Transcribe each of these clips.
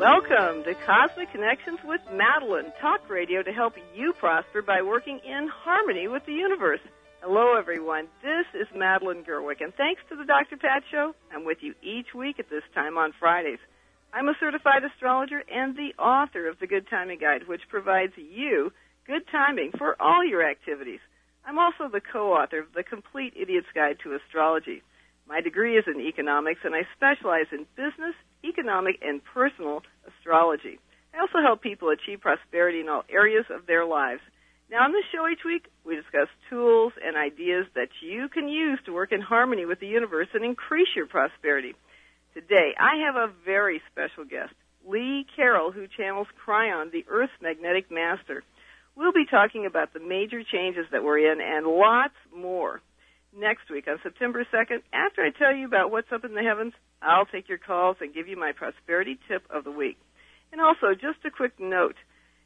Welcome to Cosmic Connections with Madeline, talk radio to help you prosper by working in harmony with the universe. Hello, everyone. This is Madeline Gerwick, and thanks to the Dr. Pat Show, I'm with you each week at this time on Fridays. I'm a certified astrologer and the author of the Good Timing Guide, which provides you good timing for all your activities. I'm also the co-author of the Complete Idiot's Guide to Astrology. My degree is in economics, and I specialize in business, economic, and personal astrology. I also help people achieve prosperity in all areas of their lives. Now, on this show each week, we discuss tools and ideas that you can use to work in harmony with the universe and increase your prosperity. Today, I have a very special guest, Lee Carroll, who channels Cryon, the Earth's magnetic master. We'll be talking about the major changes that we're in and lots more. Next week, on September 2nd, after I tell you about what's up in the heavens, I'll take your calls and give you my prosperity tip of the week. And also, just a quick note,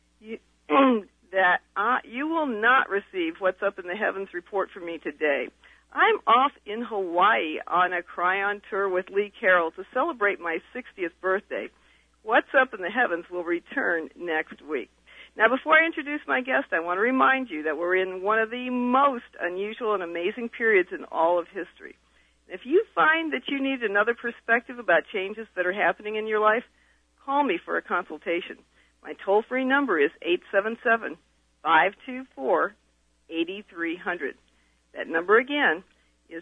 that you will not receive what's up in the heavens report from me today. I'm off in Hawaii on a Cryon tour with Lee Carroll to celebrate my 60th birthday. What's up in the heavens will return next week. Now, before I introduce my guest, I want to remind you that we're in one of the most unusual and amazing periods in all of history. If you find that you need another perspective about changes that are happening in your life, call me for a consultation. My toll-free number is 877-524-8300. That number again is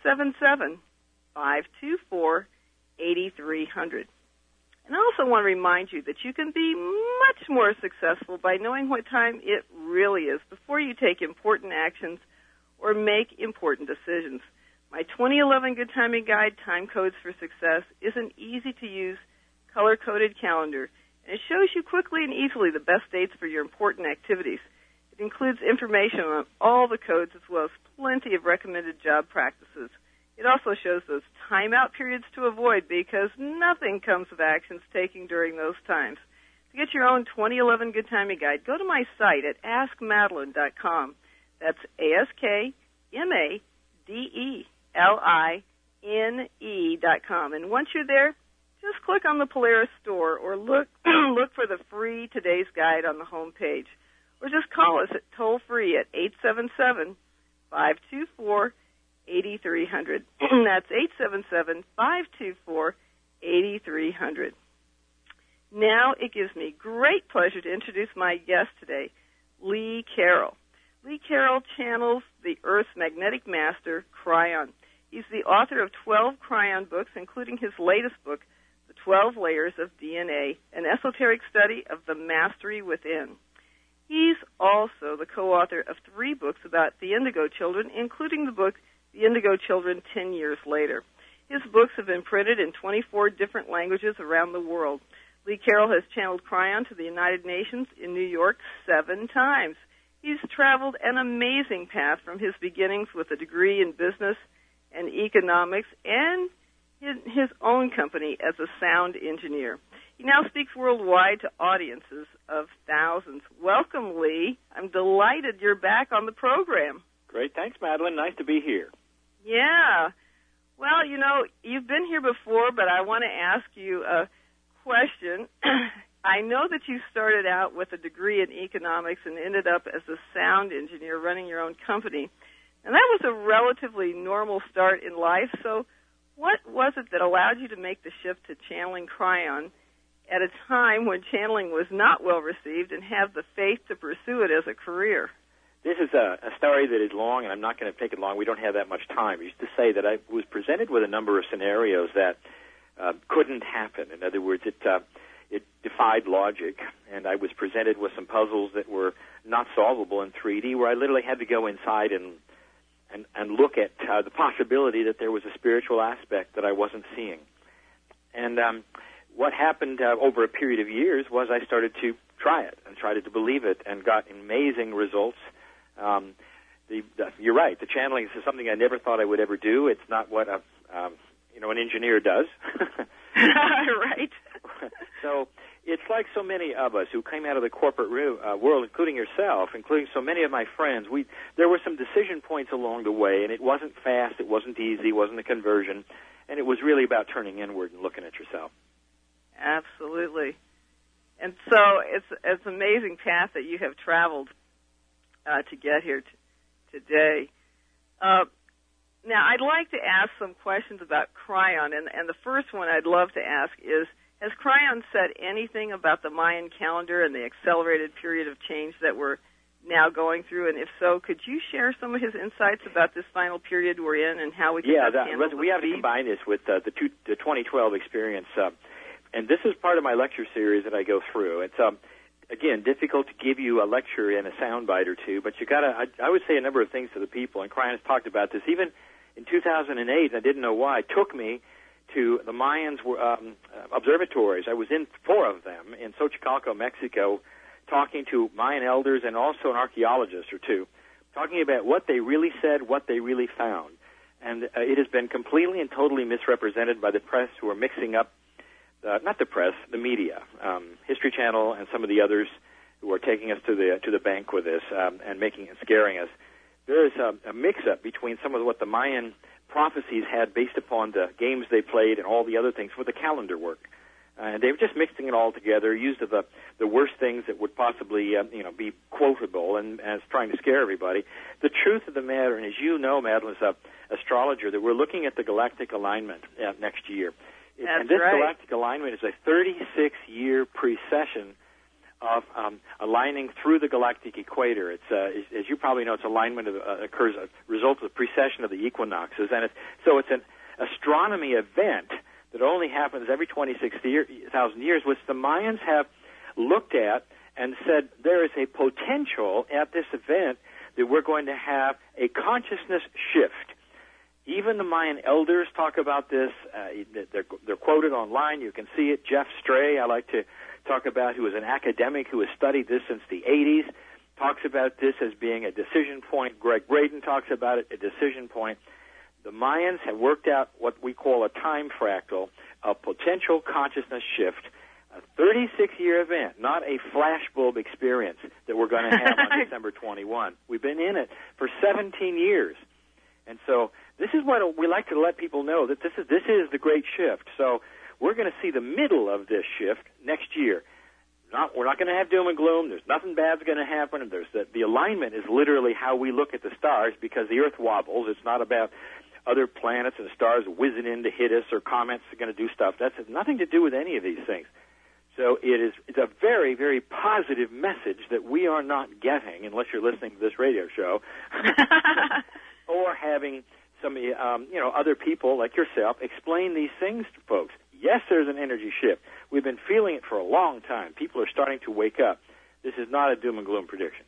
877-524-8300. And I also want to remind you that you can be much more successful by knowing what time it really is before you take important actions or make important decisions. My 2011 Good Timing Guide, Time Codes for Success, is an easy-to-use, color-coded calendar, and it shows you quickly and easily the best dates for your important activities. It includes information on all the codes as well as plenty of recommended job practices. It also shows those timeout periods to avoid because nothing comes of actions taken during those times. To get your own 2011 Good Timing Guide, go to my site at AskMadeline.com. That's AskMadeline.com. And once you're there, just click on the Polaris store or look for the free Today's Guide on the home page. Or just call us at toll-free at 877-524-8300. That's 877-524-8300. Now it gives me great pleasure to introduce my guest today, Lee Carroll. Lee Carroll channels the Earth's magnetic master, Cryon. He's the author of 12 Cryon books, including his latest book, The 12 Layers of DNA, an esoteric study of the mastery within. He's also the co-author of 3 books about the Indigo Children, including the book The Indigo Children 10 Years Later. His books have been printed in 24 different languages around the world. Lee Carroll has channeled Cryon to the United Nations in New York 7 times. He's traveled an amazing path from his beginnings with a degree in business and economics and his own company as a sound engineer. He now speaks worldwide to audiences of thousands. Welcome, Lee. I'm delighted you're back on the program. Great. Thanks, Madeline. Nice to be here. Yeah. Well, you know, you've been here before, but I want to ask you a question. I know that you started out with a degree in economics and ended up as a sound engineer running your own company. And that was a relatively normal start in life. So what was it that allowed you to make the shift to channeling Cryon at a time when channeling was not well received and have the faith to pursue it as a career? This is a story that is long, and I'm not going to take it long. We don't have that much time. I used to say that I was presented with a number of scenarios that couldn't happen. In other words, it defied logic, and I was presented with some puzzles that were not solvable in 3D, where I literally had to go inside and look at the possibility that there was a spiritual aspect that I wasn't seeing. And what happened over a period of years was I started to try it and tried to believe it and got amazing results. You're right. The channeling is something I never thought I would ever do. It's not what an engineer does. Right. So it's like so many of us who came out of the corporate world, including yourself, including so many of my friends. There were some decision points along the way, and it wasn't fast, it wasn't easy, it wasn't a conversion, and it was really about turning inward and looking at yourself. Absolutely. And so it's an amazing path that you have traveled to get here today. Now, I'd like to ask some questions about Cryon, and the first one I'd love to ask is, has Cryon said anything about the Mayan calendar and the accelerated period of change that we're now going through? And if so, could you share some of his insights about this final period we're in and how we can handle we have to combine this with the 2012 experience. And this is part of my lecture series that I go through. It's again, difficult to give you a lecture in a soundbite or two, but you got to, I would say a number of things to the people, and Cryon has talked about this. Even in 2008, I didn't know why, it took me to the Mayans observatories. I was in 4 of them in Xochicalco, Mexico, talking to Mayan elders and also an archaeologist or 2, talking about what they really said, what they really found. And it has been completely and totally misrepresented by the press, who are mixing up, not the press, the media, History Channel and some of the others who are taking us to the bank with this and scaring us. There is a mix-up between some of what the Mayan prophecies had based upon the games they played and all the other things with the calendar work. And they were just mixing it all together, used the worst things that would possibly be quotable, and as trying to scare everybody. The truth of the matter, and as you know, Madeline, as an astrologer, that we're looking at the galactic alignment next year. That's and this right. galactic alignment is a 36-year precession of aligning through the galactic equator. It's as you probably know, it's alignment occurs as a result of the precession of the equinoxes, and it's an astronomy event that only happens every 26,000 years, which the Mayans have looked at and said there is a potential at this event that we're going to have a consciousness shift. Even the Mayan elders talk about this. They're quoted online. You can see it. Jeff Stray, I like to talk about, who is an academic who has studied this since the 80s, talks about this as being a decision point. Greg Braden talks about it, a decision point. The Mayans have worked out what we call a time fractal, a potential consciousness shift, a 36-year event, not a flashbulb experience that we're going to have on December 21. We've been in it for 17 years. And so this is what we like to let people know, that this is the great shift. So we're going to see the middle of this shift next year. We're not going to have doom and gloom. There's nothing bad's going to happen. The alignment is literally how we look at the stars, because the Earth wobbles. It's not about other planets and stars whizzing in to hit us or comets are going to do stuff. That has nothing to do with any of these things. So it's a very, very positive message that we are not getting unless you're listening to this radio show or having some other people like yourself explain these things to folks. Yes, there's an energy shift. We've been feeling it for a long time. People are starting to wake up. This is not a doom and gloom prediction.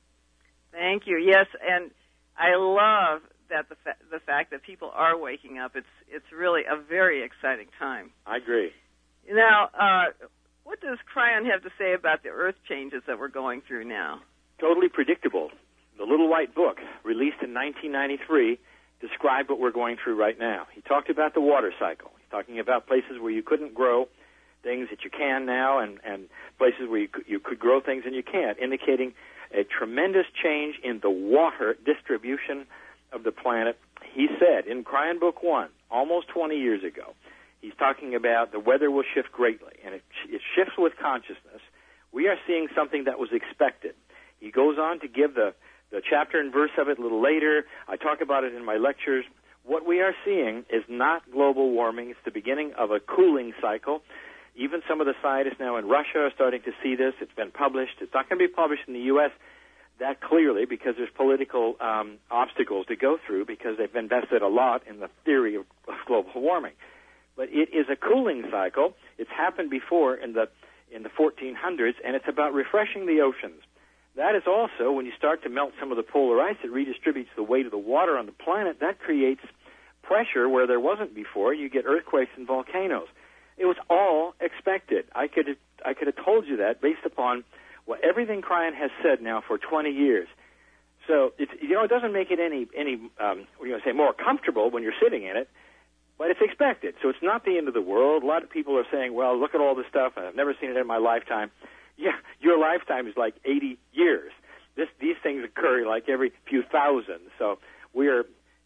Thank you. Yes, and I love that the fact that people are waking up. It's really a very exciting time. I agree. Now, what does Cryon have to say about the Earth changes that we're going through now? Totally predictable. The Little White Book, released in 1993, described what we're going through right now. He talked about the water cycle. He's talking about places where you couldn't grow things that you can now, and places where you could grow things and you can't, indicating a tremendous change in the water distribution of the planet. He said in Cryon Book 1, almost 20 years ago, he's talking about the weather will shift greatly, and it shifts with consciousness. We are seeing something that was expected. He goes on to give the chapter and verse of it a little later. I talk about it in my lectures. What we are seeing is not global warming. It's the beginning of a cooling cycle. Even some of the scientists now in Russia are starting to see this. It's been published. It's not going to be published in the U.S. that clearly, because there's political obstacles to go through, because they've invested a lot in the theory of global warming. But it is a cooling cycle. It's happened before in the 1400s, and it's about refreshing the oceans. That is also, when you start to melt some of the polar ice, it redistributes the weight of the water on the planet. That creates pressure where there wasn't before. You get earthquakes and volcanoes. It was all expected. I could have told you that based upon everything Cryon has said now for 20 years. So it doesn't make it any more comfortable when you're sitting in it, but it's expected. So it's not the end of the world. A lot of people are saying, well, look at all this stuff, and I've never seen it in my lifetime. Yeah, your lifetime is like 80 years. These things occur like every few thousand. So we're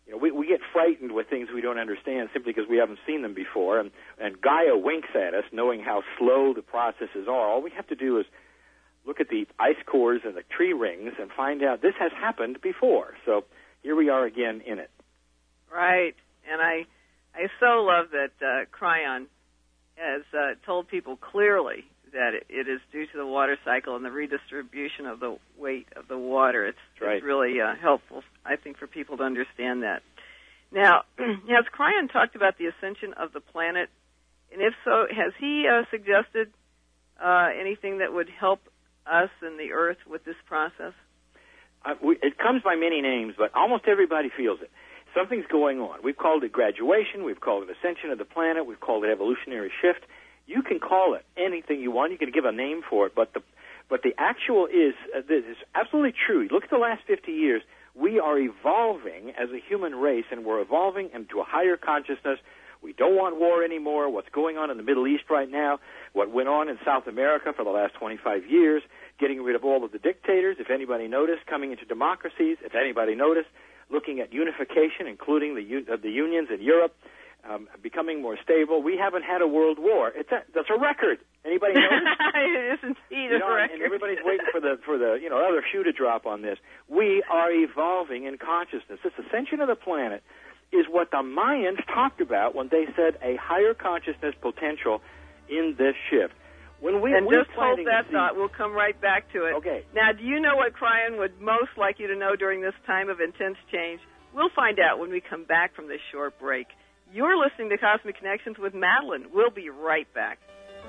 we get frightened with things we don't understand simply because we haven't seen them before, and Gaia winks at us, knowing how slow the processes are. All we have to do is look at the ice cores and the tree rings and find out this has happened before. So here we are again in it. Right, and I so love that Cryon has told people clearly that it is due to the water cycle and the redistribution of the weight of the water. It's really helpful, I think, for people to understand that. Now, has Cryon talked about the ascension of the planet? And if so, has he suggested anything that would help us and the Earth with this process? It comes by many names, but almost everybody feels it. Something's going on. We've called it graduation. We've called it ascension of the planet. We've called it evolutionary shift. You can call it anything you want. You can give a name for it, but the actual is this is absolutely true. Look at the last 50 years. We are evolving as a human race, and we're evolving into a higher consciousness. We don't want war anymore. What's going on in the Middle East right now, what went on in South America for the last 25 years, getting rid of all of the dictators, if anybody noticed, coming into democracies, if anybody noticed, looking at unification, including the unions in Europe, becoming more stable. We haven't had a world war. That's a record. Anybody notice? It is indeed a record. And everybody's waiting for the other shoe to drop on this. We are evolving in consciousness. This ascension of the planet is what the Mayans talked about when they said a higher consciousness potential in this shift. Just hold that thought. We'll come right back to it. Okay. Now, do you know what Cryon would most like you to know during this time of intense change? We'll find out when we come back from this short break. You're listening to Cosmic Connections with Madeline. We'll be right back.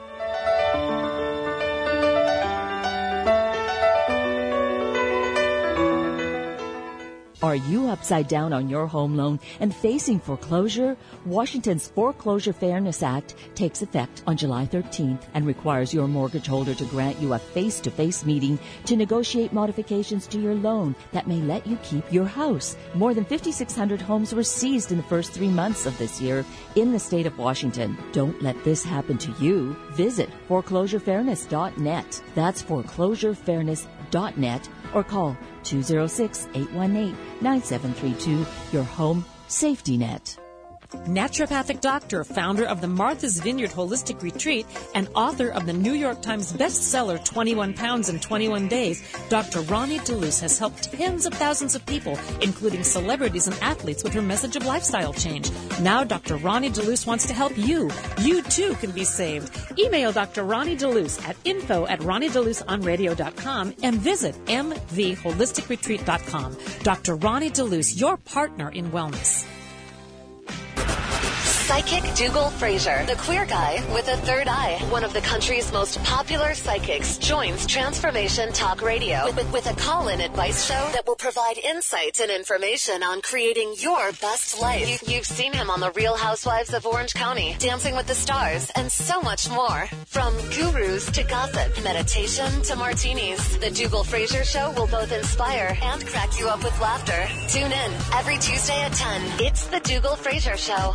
Are you upside down on your home loan and facing foreclosure? Washington's Foreclosure Fairness Act takes effect on July 13th and requires your mortgage holder to grant you a face-to-face meeting to negotiate modifications to your loan that may let you keep your house. More than 5,600 homes were seized in the first 3 months of this year in the state of Washington. Don't let this happen to you. Visit foreclosurefairness.net. That's foreclosurefairness.net or call 206-818-9732, your home safety net. Naturopathic doctor, founder of the Martha's Vineyard Holistic Retreat, and author of the New York Times bestseller 21 Pounds in 21 Days, Dr. Ronnie DeLuce has helped tens of thousands of people, including celebrities and athletes, with her message of lifestyle change. Now Dr. Ronnie DeLuce wants to help you. You, too, can be saved. Email Dr. Ronnie DeLuce at info@ronniedeluceonradio.com and visit mvholisticretreat.com. Dr. Ronnie DeLuce, your partner in wellness. Psychic Dougal Fraser, the queer guy with a third eye, one of the country's most popular psychics, joins Transformation Talk Radio with a call-in advice show that will provide insights and information on creating your best life. You've seen him on The Real Housewives of Orange County, Dancing with the Stars, and so much more. From gurus to gossip, meditation to martinis, the Dougal Fraser Show will both inspire and crack you up with laughter. Tune in every Tuesday at 10. It's the Dougal Fraser Show.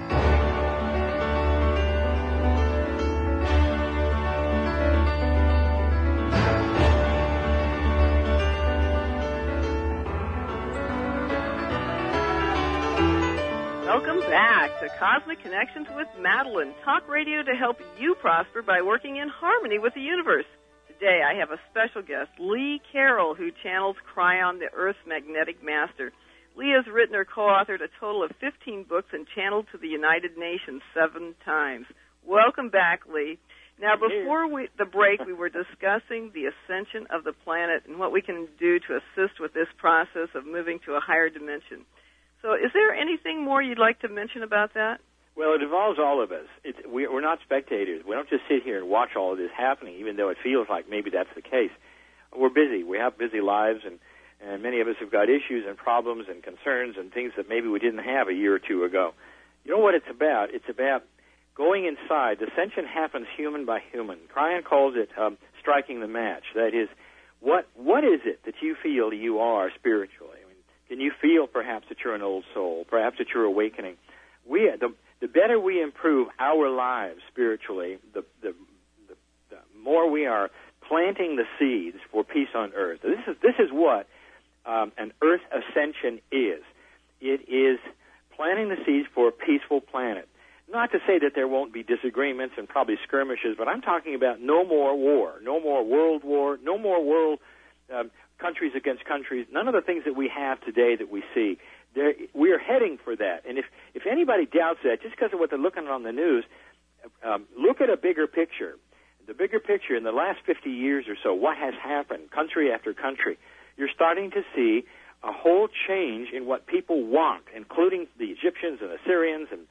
Welcome back to Cosmic Connections with Madeline, talk radio to help you prosper by working in harmony with the universe. Today I have a special guest, Lee Carroll, who channels Cryon, the Earth's magnetic master. Lee has written or co-authored a total of 15 books and channeled to the United Nations 7 times. Welcome back, Lee. Now, before the break, we were discussing the ascension of the planet and what we can do to assist with this process of moving to a higher dimension. So is there anything more you'd like to mention about that? Well, it involves all of us. We're not spectators. We don't just sit here and watch all of this happening, even though it feels like maybe that's the case. We're busy. We have busy lives, and many of us have got issues and problems and concerns and things that maybe we didn't have a year or two ago. You know what it's about? It's about going inside. Ascension happens human by human. Cryon calls it striking the match. That is, what is it that you feel you are spiritually? I mean, can you feel perhaps that you're an old soul, perhaps that you're awakening? The better we improve our lives spiritually, the more we are planting the seeds for peace on earth. This is what an earth ascension is. It is planting the seeds for a peaceful planet. Not to say that there won't be disagreements and probably skirmishes, but I'm talking about no more war, no more world war, no more world countries against countries, none of the things that we have today that we see. We are heading for that. And if anybody doubts that, just because of what they're looking on the news, look at a bigger picture. The bigger picture in the last 50 years or so, what has happened, country after country, you're starting to see a whole change in what people want, including the Egyptians and Assyrians, and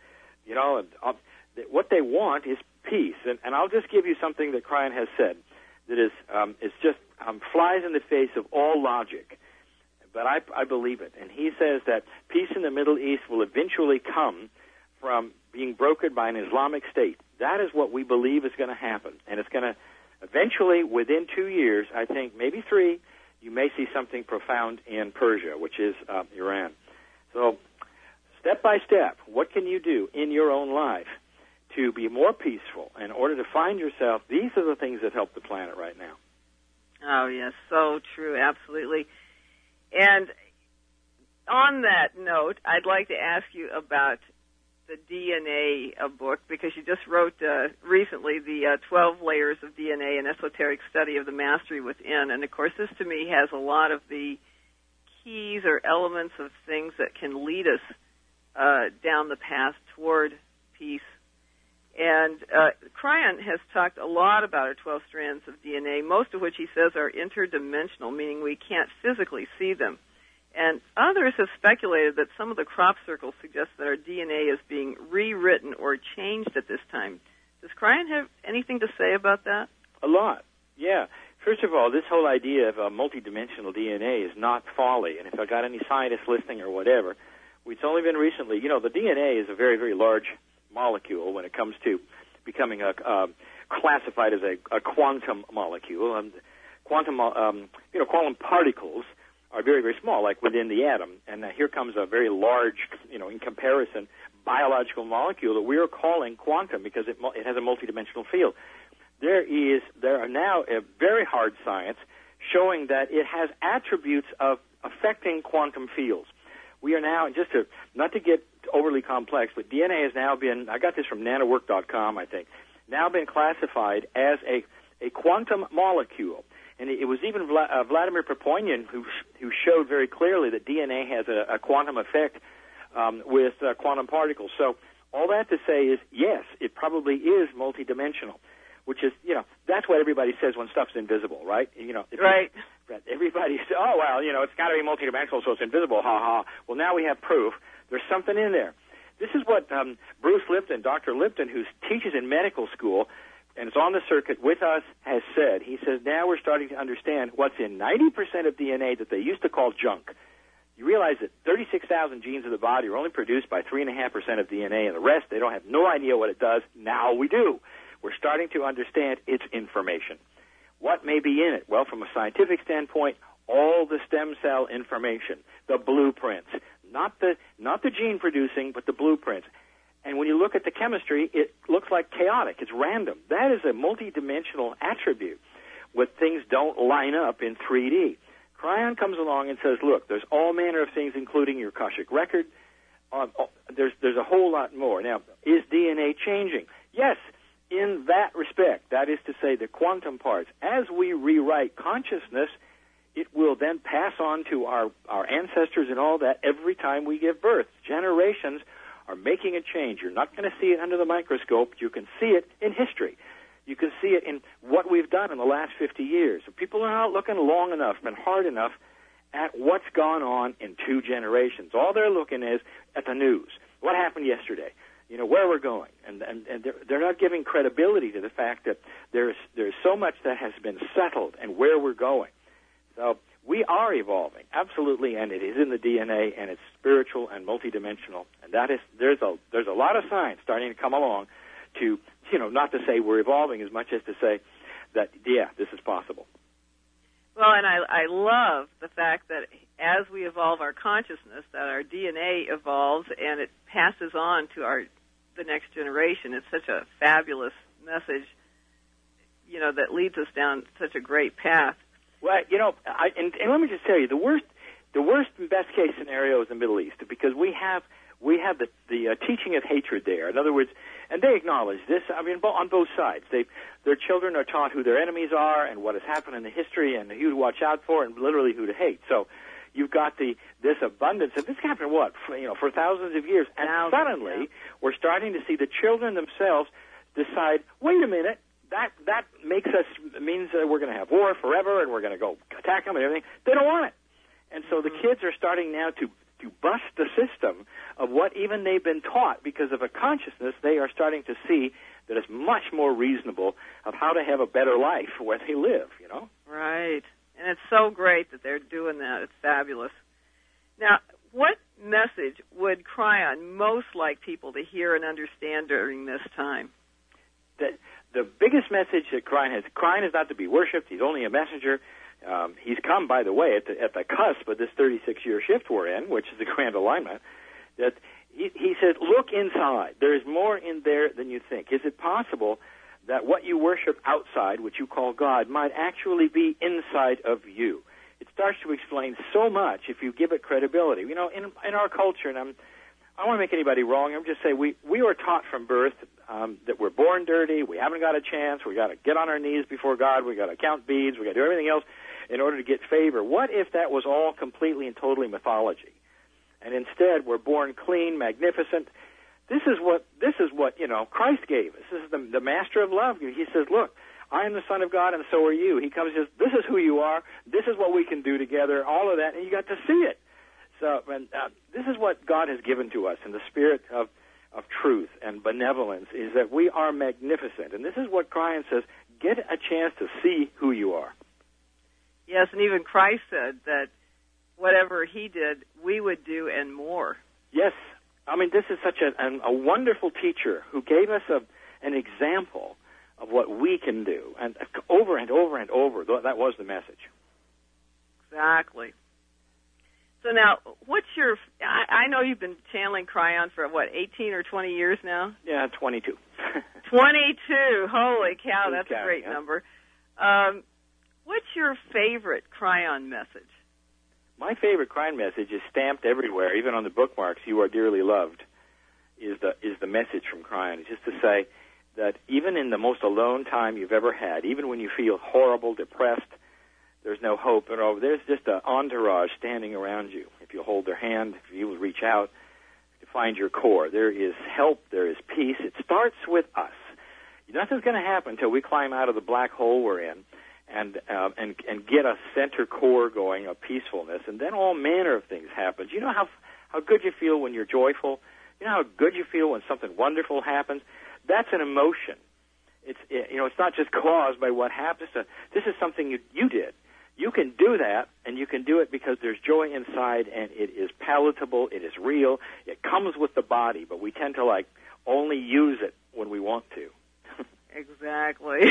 what they want is peace. And I'll just give you something that Cryan has said that is just flies in the face of all logic, but I believe it. And he says that peace in the Middle East will eventually come from being brokered by an Islamic State. That is what we believe is going to happen. And it's going to eventually, within 2 years, I think, maybe 3, you may see something profound in Persia, which is Iran. So step by step, what can you do in your own life to be more peaceful in order to find yourself? These are the things that help the planet right now. Oh, yes, so true, absolutely. And on that note, I'd like to ask you about the DNA book, because you just wrote recently the 12 Layers of DNA, an esoteric study of the mastery within. And, of course, this to me has a lot of the keys or elements of things that can lead us down the path toward peace. And Cryan has talked a lot about our 12 strands of DNA, most of which he says are interdimensional, meaning we can't physically see them. And others have speculated that some of the crop circles suggest that our DNA is being rewritten or changed at this time. Does Cryan have anything to say about that? A lot, yeah. First of all, this whole idea of multidimensional DNA is not folly. And if I got any scientists listening or whatever, it's only been recently, the DNA is a very, very large molecule when it comes to becoming classified as a quantum molecule. Quantum particles are very, very small, like within the atom. And here comes a very large, in comparison, biological molecule that we are calling quantum because it has a multidimensional field. There are now a very hard science showing that it has attributes of affecting quantum fields. We are now, not to get overly complex, but DNA has now been, I got this from nanowork.com, I think, now been classified as a quantum molecule. And it was even Vladimir Perponian who showed very clearly that DNA has a quantum effect with quantum particles. So all that to say is, yes, it probably is multidimensional, which is, that's what everybody says when stuff's invisible, right? Right. Everybody says, oh, well, it's got to be multidimensional, so it's invisible, ha-ha. Well, now we have proof. There's something in there. This is what Bruce Lipton, Dr. Lipton, who teaches in medical school, and is on the circuit with us, has said. He says, now we're starting to understand what's in 90% of DNA that they used to call junk. You realize that 36,000 genes of the body are only produced by 3.5% of DNA, and the rest, they don't have no idea what it does. Now we do. We're starting to understand its information. What may be in it? Well, from a scientific standpoint, all the stem cell information, the blueprints, not the gene producing, but the blueprints. And when you look at the chemistry, it looks like chaotic. It's random. That is a multidimensional attribute when things don't line up in 3D. Cryan comes along and says, look, there's all manner of things, including your Akashic record. There's a whole lot more. Now, is DNA changing? Yes, in that respect. That is to say, the quantum parts. As we rewrite consciousness, it will then pass on to our ancestors and all that every time we give birth. Generations are making a change. You're not going to see it under the microscope. You can see it in history. You can see it in what we've done in the last 50 years. People are not looking long enough and hard enough at what's gone on in 2 generations. All they're looking is at the news. What happened yesterday? Where we're going. And they're not giving credibility to the fact that there's so much that has been settled and where we're going. So we are evolving, absolutely, and it is in the DNA, and it's spiritual and multidimensional. And that is there's a lot of science starting to come along to, not to say we're evolving as much as to say that, yeah, this is possible. Well, and I love the fact that as we evolve our consciousness, that our DNA evolves and it passes on to the next generation. It's such a fabulous message, that leads us down such a great path. Well, and let me just tell you, the the worst and best case scenario is the Middle East, because we have the teaching of hatred there. In other words, and they acknowledge this. I mean, on both sides, their children are taught who their enemies are and what has happened in the history and who to watch out for and literally who to hate. So you've got this abundance, and this happened for thousands of years, and suddenly we're starting to see the children themselves decide, wait a minute, that means we're going to have war forever and we're going to go attack them and everything. They don't want it. And so the kids are starting now to bust the system of what even they've been taught. Because of a consciousness, they are starting to see that it's much more reasonable of how to have a better life where they live, Right. And it's so great that they're doing that. It's fabulous. Now, what message would Kryon most like people to hear and understand during this time? The biggest message that Kryon is not to be worshipped. He's only a messenger. He's come, by the way, at the cusp of this 36-year shift we're in, which is the grand alignment, that he said, look inside. There is more in there than you think. Is it possible that what you worship outside, which you call God, might actually be inside of you? It starts to explain so much if you give it credibility. In our culture, and I don't want to make anybody wrong, I'm just saying we were taught from birth that we're born dirty, we haven't got a chance, we got to get on our knees before God, we got to count beads, we got to do everything else in order to get favor. What if that was all completely and totally mythology? And instead, we're born clean, magnificent. This is what Christ gave us. This is the master of love. He says, look, I am the Son of God, and so are you. He comes and says, this is who you are. This is what we can do together, all of that, and you got to see it. So this is what God has given to us in the spirit of truth and benevolence, is that we are magnificent. And this is what Kryon says, get a chance to see who you are. Yes, and even Christ said that whatever he did, we would do and more. Yes. I mean, this is such a wonderful teacher who gave us an example of what we can do. And over and over and over, that was the message. Exactly. So now, I know you've been channeling Kryon for, 18 or 20 years now? Yeah, 22. 22. Holy cow, that's a great number. What's your favorite Kryon message? My favorite Kryon message is stamped everywhere, even on the bookmarks, "You are dearly loved," is the message from Kryon. It's just to say that even in the most alone time you've ever had, even when you feel horrible, depressed, there's no hope, there's just an entourage standing around you. If you hold their hand, if you reach out to find your core, there is help, there is peace. It starts with us. Nothing's going to happen until we climb out of the black hole we're in and get a center core going of peacefulness, and then all manner of things happen. You know how good you feel when you're joyful? You know how good you feel when something wonderful happens? That's an emotion. It's not just caused by what happens. This is something you did. You can do that, and you can do it because there's joy inside, and it is palatable, it is real, it comes with the body, but we tend to only use it when we want to. Exactly.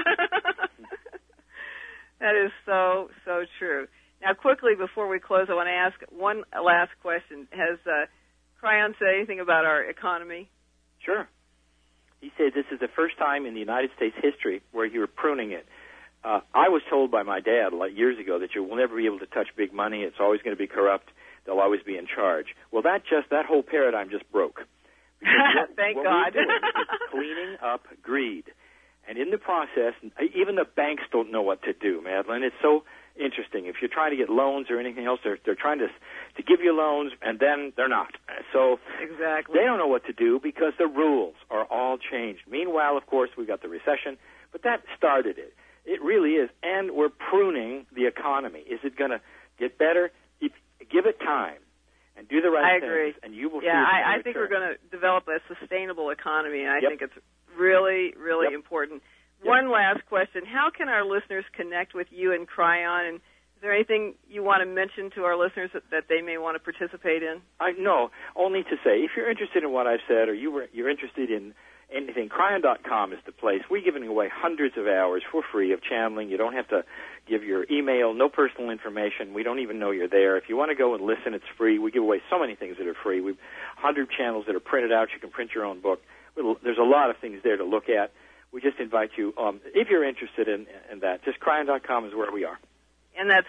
That is so, so true. Now, quickly, before we close, I want to ask one last question. Has Kryon said anything about our economy? Sure. He said this is the first time in the United States history where you're pruning it. I was told by my dad years ago that you will never be able to touch big money. It's always going to be corrupt. They'll always be in charge. Well, that whole paradigm just broke. Thank God. We're doing is cleaning up greed. And in the process, even the banks don't know what to do, Madeline. It's so interesting. If you're trying to get loans or anything else, they're trying to give you loans, and then they're not. So exactly, they don't know what to do because the rules are all changed. Meanwhile, of course, we've got the recession, but that started it. It really is. And we're pruning the economy. Is it going to get better? Give it time and do the right things, and you will see I think we're going to develop a sustainable economy, and I think it's really, really important. One last question. How can our listeners connect with you and Kryon? And is there anything you want to mention to our listeners that they may want to participate in? No, only to say, if you're interested in what I've said or you're interested in anything, Kryon.com is the place. We're giving away hundreds of hours for free of channeling. You don't have to give your email, no personal information. We don't even know you're there. If you want to go and listen, it's free. We give away so many things that are free. We've 100 channels that are printed out. You can print your own book. There's a lot of things there to look at. We just invite you, if you're interested in that, just Kryon.com is where we are. And that's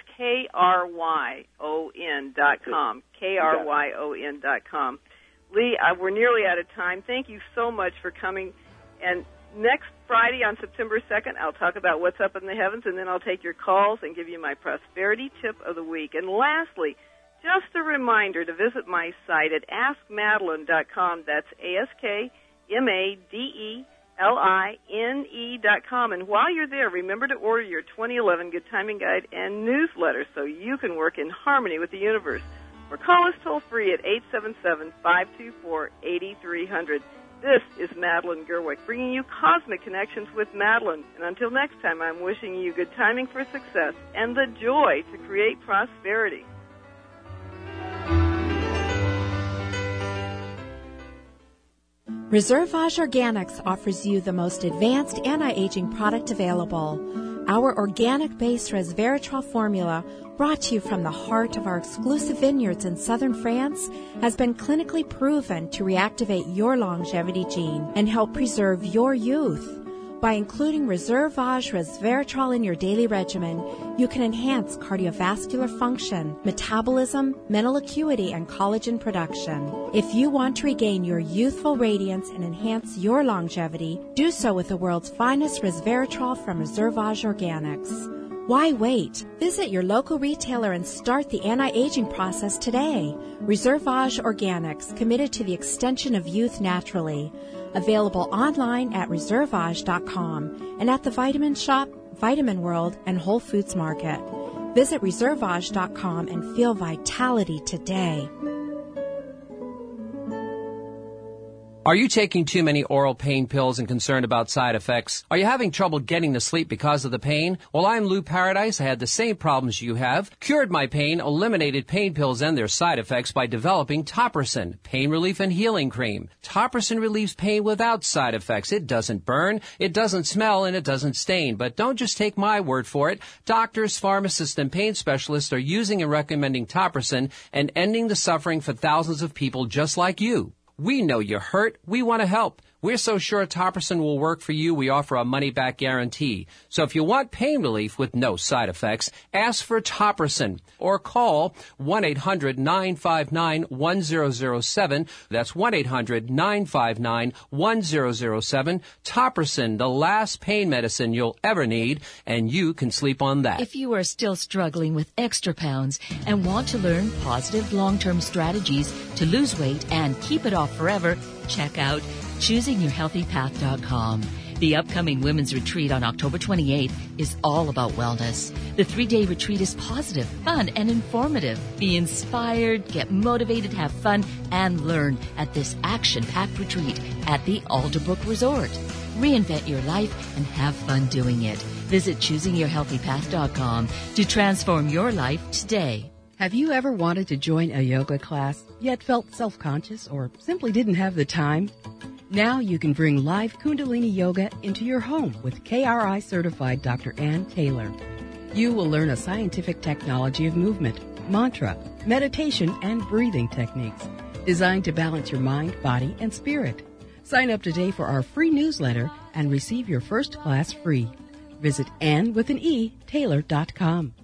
KRYON.com. KRYON.com. Lee, we're nearly out of time. Thank you so much for coming. And next Friday on September 2nd, I'll talk about what's up in the heavens, and then I'll take your calls and give you my prosperity tip of the week. And lastly, just a reminder to visit my site at AskMadeline.com. That's AskMadeline.com. And while you're there, remember to order your 2011 Good Timing Guide and newsletter so you can work in harmony with the universe. Or call us toll-free at 877-524-8300. This is Madeline Gerwick, bringing you Cosmic Connections with Madeline. And until next time, I'm wishing you good timing for success and the joy to create prosperity. Reservage Organics offers you the most advanced anti-aging product available. Our organic-based resveratrol formula, brought to you from the heart of our exclusive vineyards in southern France, has been clinically proven to reactivate your longevity gene and help preserve your youth. By including Reservage resveratrol in your daily regimen, you can enhance cardiovascular function, metabolism, mental acuity, and collagen production. If you want to regain your youthful radiance and enhance your longevity, do so with the world's finest resveratrol from Reservage Organics. Why wait? Visit your local retailer and start the anti-aging process today. Reservage Organics, committed to the extension of youth naturally. Available online at reservage.com and at the Vitamin Shop, Vitamin World, and Whole Foods Market. Visit reservage.com and feel vitality today. Are you taking too many oral pain pills and concerned about side effects? Are you having trouble getting to sleep because of the pain? Well, I'm Lou Paradise. I had the same problems you have. Cured my pain, eliminated pain pills and their side effects by developing Topricin, pain relief and healing cream. Topricin relieves pain without side effects. It doesn't burn, it doesn't smell, and it doesn't stain. But don't just take my word for it. Doctors, pharmacists, and pain specialists are using and recommending Topricin and ending the suffering for thousands of people just like you. We know you're hurt. We want to help. We're so sure Topricin will work for you, we offer a money-back guarantee. So if you want pain relief with no side effects, ask for Topricin or call 1-800-959-1007. That's 1-800-959-1007. Topricin, the last pain medicine you'll ever need, and you can sleep on that. If you are still struggling with extra pounds and want to learn positive long-term strategies to lose weight and keep it off forever, check out ChoosingYourHealthyPath.com. The upcoming Women's Retreat on October 28th is all about wellness. The 3-day retreat is positive, fun, and informative. Be inspired, get motivated, have fun, and learn at this action-packed retreat at the Alderbrook Resort. Reinvent your life and have fun doing it. Visit ChoosingYourHealthyPath.com to transform your life today. Have you ever wanted to join a yoga class, yet felt self-conscious or simply didn't have the time? Now you can bring live Kundalini Yoga into your home with KRI-certified Dr. Ann Taylor. You will learn a scientific technology of movement, mantra, meditation, and breathing techniques designed to balance your mind, body, and spirit. Sign up today for our free newsletter and receive your first class free. Visit AnnWithAnE Taylor.com.